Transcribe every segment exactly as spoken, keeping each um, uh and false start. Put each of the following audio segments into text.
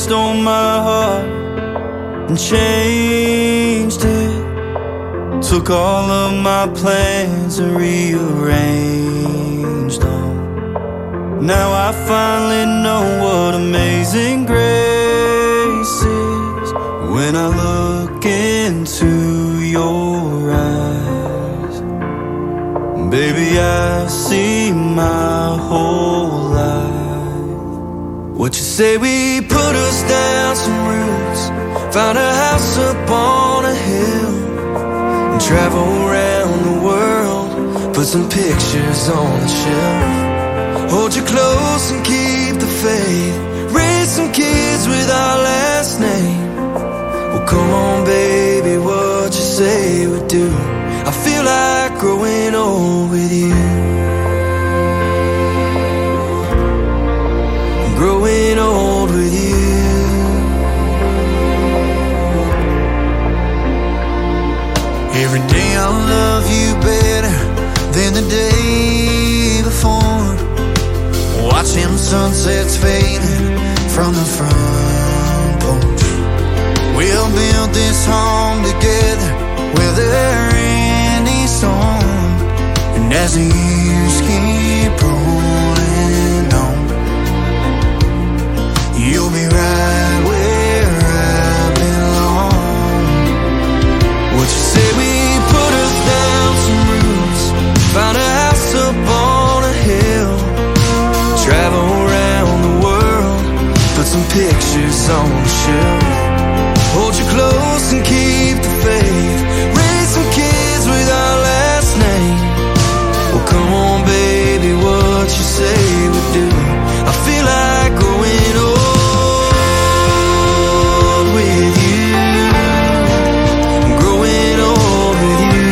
stole my heart and changed it. Took all of my plans and rearranged them. Now I finally know what amazing grace is. When I look into your eyes, baby, I see my whole life. What you say, we put us down some roots, found a house up on a hill, and travel around the world, put some pictures on the shelf. Hold you close and keep the faith, raise some kids with our last name. Well, come on, baby, what you say we do? I feel like growing old with you. Growing old with you. Every day I love you better than the day before. Watching sunsets fading from the front porch. We'll build this home together, weather any storm. And as the years keep rolling on, you'll be right where I belong. What you say, we put us down some roots, found a house up on a hill, travel around the world, put some pictures on the shelf. Hold you close and keep the faith, raise some kids with our last name. Well, come on, baby, what you say we do? I feel like growing old with you. Growing old with you.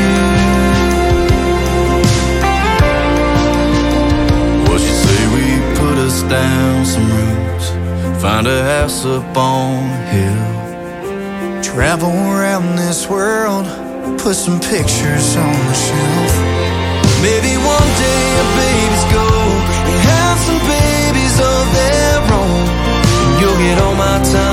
What you say, we put us down some roots, find a house up on a hill, travel around this world, put some pictures on the shelf. Maybe one day our babies go and have some babies of their own, and you'll get all my time